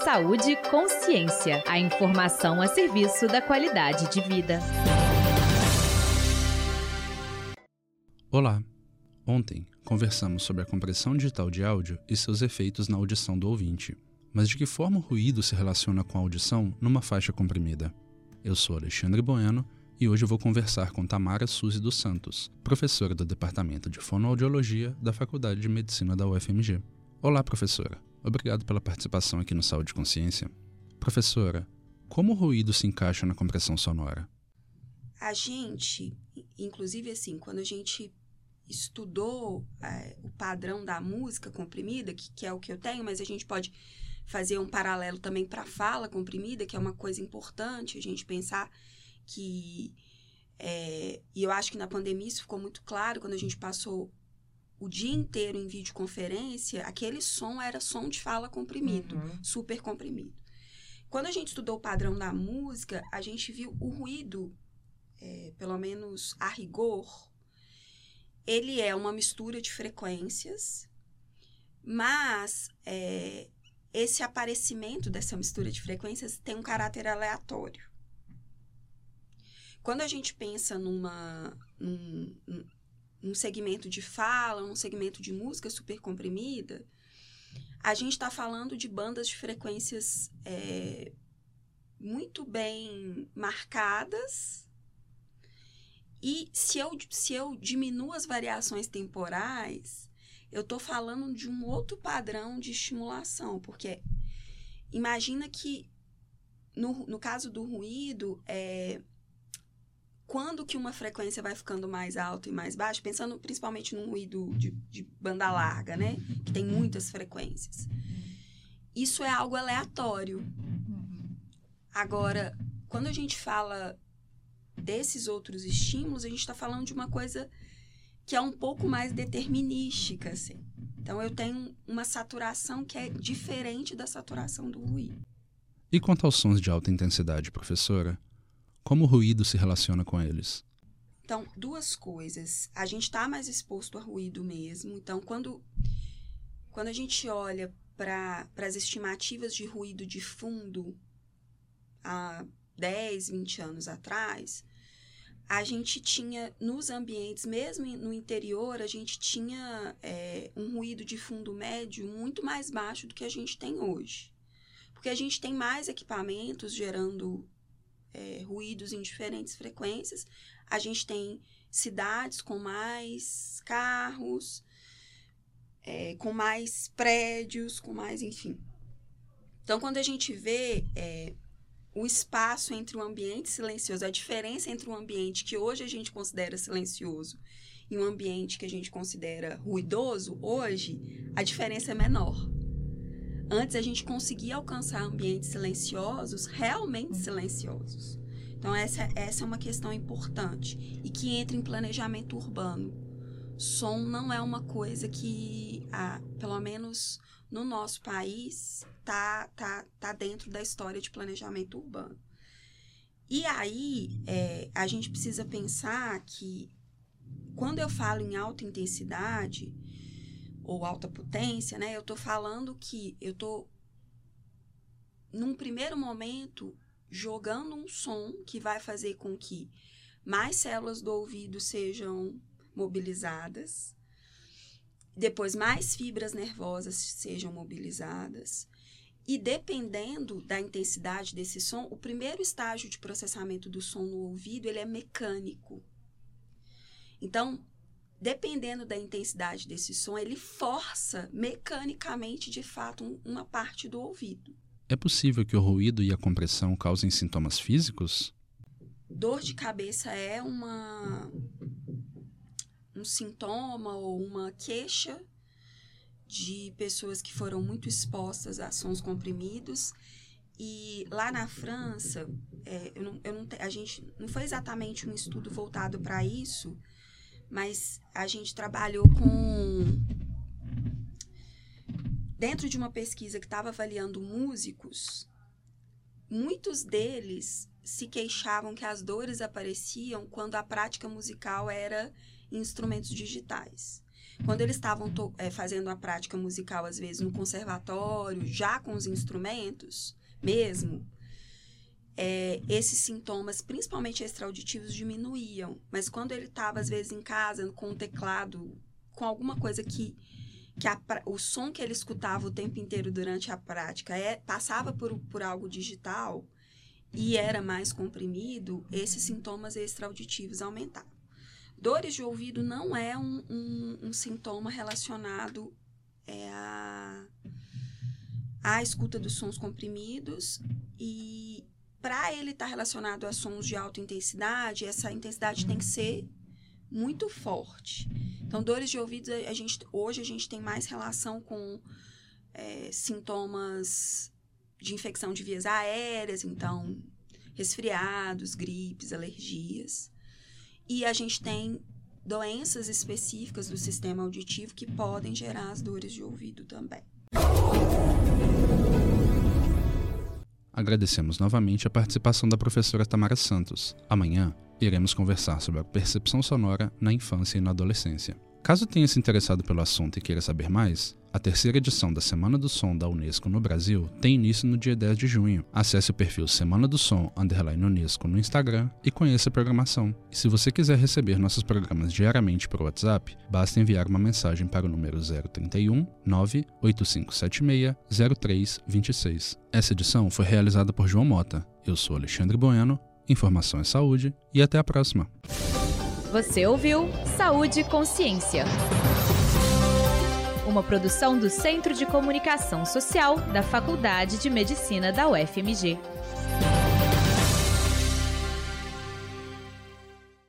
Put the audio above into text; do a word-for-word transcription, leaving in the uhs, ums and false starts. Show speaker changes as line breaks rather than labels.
Saúde e consciência. A informação a serviço da qualidade de vida.
Olá! Ontem conversamos sobre a compressão digital de áudio e seus efeitos na audição do ouvinte. Mas de que forma o ruído se relaciona com a audição numa faixa comprimida? Eu sou Alexandre Bueno e hoje eu vou conversar com Tamara Suzy dos Santos, professora do Departamento de Fonoaudiologia da Faculdade de Medicina da U F M G. Olá, professora. Obrigado pela participação aqui no Saúde e Consciência. Professora, como o ruído se encaixa na compressão sonora?
A gente, inclusive assim, quando a gente estudou é, o padrão da música comprimida, que, que é o que eu tenho, mas a gente pode fazer um paralelo também para a fala comprimida, que é uma coisa importante, a gente pensar que... É, e eu acho que na pandemia isso ficou muito claro, quando a gente passou o dia inteiro em videoconferência, aquele som era som de fala comprimido, uhum. super comprimido. Quando a gente estudou o padrão da música, a gente viu o ruído, é, pelo menos a rigor, ele é uma mistura de frequências, mas é, esse aparecimento dessa mistura de frequências tem um caráter aleatório. Quando a gente pensa numa, num, num segmento de fala, num segmento de música super comprimida, a gente está falando de bandas de frequências é, muito bem marcadas. E se eu, se eu diminuo as variações temporais, eu estou falando de um outro padrão de estimulação, porque imagina que, no, no caso do ruído, é, quando que uma frequência vai ficando mais alta e mais baixa, pensando principalmente num ruído de, de banda larga, né? Que tem muitas frequências. Isso é algo aleatório. Agora, quando a gente fala desses outros estímulos, a gente está falando de uma coisa que é um pouco mais determinística, assim. Então, eu tenho uma saturação que é diferente da saturação do ruído.
E quanto aos sons de alta intensidade, professora? Como o ruído se relaciona com eles?
Então, duas coisas. A gente está mais exposto a ruído mesmo. Então, quando, quando a gente olha para as estimativas de ruído de fundo há dez, vinte anos atrás, a gente tinha, nos ambientes, mesmo no interior, a gente tinha é, um ruído de fundo médio muito mais baixo do que a gente tem hoje. Porque a gente tem mais equipamentos gerando é, ruídos em diferentes frequências. A gente tem cidades com mais carros, é, com mais prédios, com mais, enfim. Então, quando a gente vê... É, o espaço entre o ambiente silencioso, a diferença entre um ambiente que hoje a gente considera silencioso e um ambiente que a gente considera ruidoso, hoje, a diferença é menor. Antes, a gente conseguia alcançar ambientes silenciosos, realmente silenciosos. Então, essa, essa é uma questão importante e que entra em planejamento urbano. Som não é uma coisa que, ah, pelo menos no nosso país, tá, tá, tá dentro da história de planejamento urbano. E aí, é, a gente precisa pensar que, quando eu falo em alta intensidade ou alta potência, né, eu estou falando que eu estou, num primeiro momento, jogando um som que vai fazer com que mais células do ouvido sejam mobilizadas, depois mais fibras nervosas sejam mobilizadas, e dependendo da intensidade desse som, o primeiro estágio de processamento do som no ouvido, ele é mecânico. Então, dependendo da intensidade desse som, ele força mecanicamente, de fato, um, uma parte do ouvido.
É possível que o ruído e a compressão causem sintomas físicos?
Dor de cabeça é uma... um sintoma ou uma queixa de pessoas que foram muito expostas a sons comprimidos. E lá na França, é, eu não, eu não, a gente não foi exatamente um estudo voltado para isso, mas a gente trabalhou com... Dentro de uma pesquisa que estava avaliando músicos, muitos deles se queixavam que as dores apareciam quando a prática musical era em instrumentos digitais. quando eles estavam é, fazendo a prática musical, às vezes, no conservatório, já com os instrumentos mesmo, é, esses sintomas, principalmente extra-auditivos, diminuíam. Mas quando ele estava, às vezes, em casa, com o teclado, com alguma coisa que, que a, o som que ele escutava o tempo inteiro durante a prática é, passava por, por algo digital e era mais comprimido, esses sintomas extra-auditivos aumentavam. Dores de ouvido não é um, um, um sintoma relacionado é, à, à escuta dos sons comprimidos, e para ele estar relacionado a sons de alta intensidade, essa intensidade tem que ser muito forte. Então, dores de ouvido, a gente, hoje a gente tem mais relação com é, sintomas de infecção de vias aéreas, então resfriados, gripes, alergias. E a gente tem doenças específicas do sistema auditivo que podem gerar as dores de ouvido também.
Agradecemos novamente a participação da professora Tamara Santos. Amanhã, iremos conversar sobre a percepção sonora na infância e na adolescência. Caso tenha se interessado pelo assunto e queira saber mais, a terceira edição da Semana do Som da Unesco no Brasil tem início no dia dez de junho. Acesse o perfil Semana do Som underline Unesco no Instagram e conheça a programação. E se você quiser receber nossos programas diariamente por WhatsApp, basta enviar uma mensagem para o número zero trinta e um, nove oito cinco sete seis, zero três dois seis. Essa edição foi realizada por João Mota. Eu sou Alexandre Bueno, informação é saúde e até a próxima.
Você ouviu Saúde e Consciência, uma produção do Centro de Comunicação Social da Faculdade de Medicina da U F M G.